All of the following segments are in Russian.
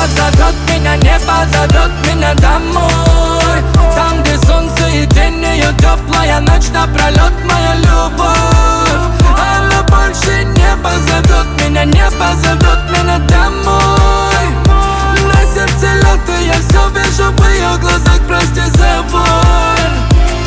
позовет меня, не позовет меня домой. Там, где солнце и день, ее теплая ночь напролет, моя любовь. Она больше не позовет меня, не позовет меня домой. На сердце лед, и я все вижу в ее глазах, прости за боль.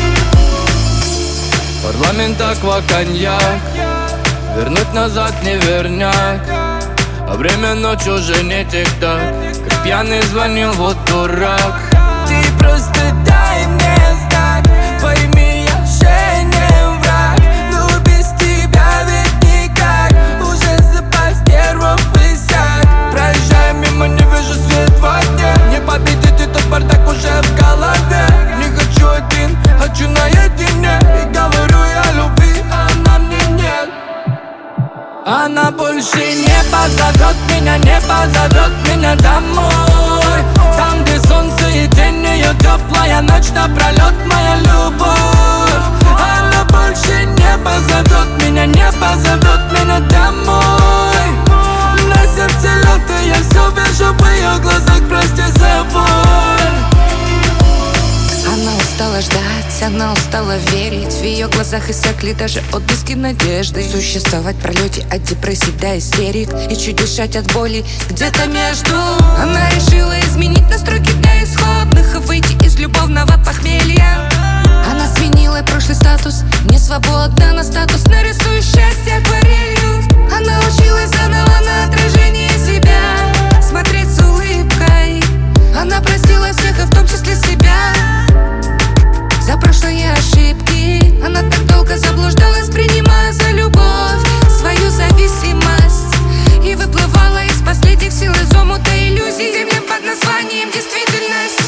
Парламент, аква, коньяк, вернуть назад не верняк. А время ночь уже не тик-так, как пьяный звонил, вот дурак. Ты просто дай мне знак, пойми, я же не враг. Но без тебя ведь никак, уже запас нервов иссяк. Проезжая мимо, не вижу свет во дне. Не победить этот бардак уже в голове. Не хочу один, хочу наедине. И говорю я любви, а она мне нет. Она больше не позовет меня, не позовет меня домой. Там, где солнце и день, ее теплая ночь напролет, моя любовь. Она больше не позовет меня, не позовет меня домой. На сердце лед, и я все вижу в ее глазах, прости за боль. Она устала ждать, она устала верить. В ее глазах иссякли даже отблески надежды. Существовать в пролете от депрессии до истерик и чуть дышать от боли где-то между. Она решила изменить настройки для исходных и выйти из любовного похмелья. Она сменила прошлый статус, не свободна на статус, нарисуй счастье акварелью. Она училась заново на отражение себя, смотреть с улыбкой. Она простила всех, и в том числе себя, за прошлые ошибки. Она так долго заблуждалась, принимая за любовь свою зависимость, и выплывала из последних сил из омута иллюзий землям под названием действительность.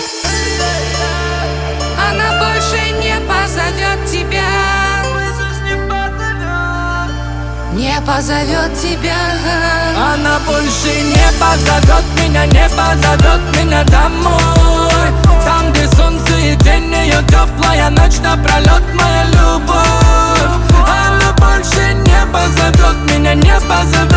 Она больше не позовет тебя, не позовет тебя. Она больше не позовет меня, не позовет меня домой. Там, где солнце и день, ее теплая ночь напролет, моя любовь. Она больше не позовет меня, не позовет